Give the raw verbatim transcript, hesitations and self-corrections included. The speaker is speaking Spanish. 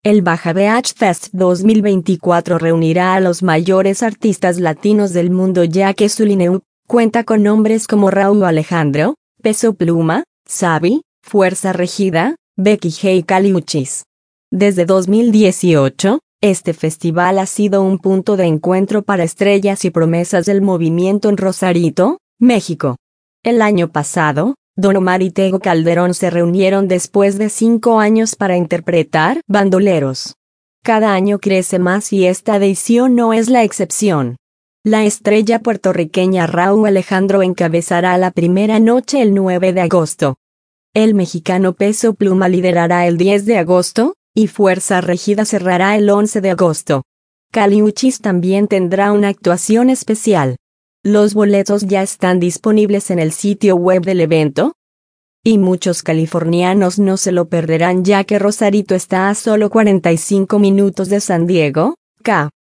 El Baja Beach Fest dos mil veinticuatro reunirá a los mayores artistas latinos del mundo, ya que su line-up cuenta con nombres como Rauw Alejandro, Peso Pluma, Sabi, Fuerza Regida, Becky G y Kali Uchis. Desde dos mil dieciocho, este festival ha sido un punto de encuentro para estrellas y promesas del movimiento en Rosarito, México. El año pasado, Don Omar y Tego Calderón se reunieron después de cinco años para interpretar Bandoleros. Cada año crece más y esta edición no es la excepción. La estrella puertorriqueña Rauw Alejandro encabezará la primera noche el nueve de agosto. El mexicano Peso Pluma liderará el diez de agosto, y Fuerza Regida cerrará el once de agosto. Kali Uchis también tendrá una actuación especial. Los boletos ya están disponibles en el sitio web del evento. Y muchos californianos no se lo perderán, ya que Rosarito está a solo cuarenta y cinco minutos de San Diego, Ca.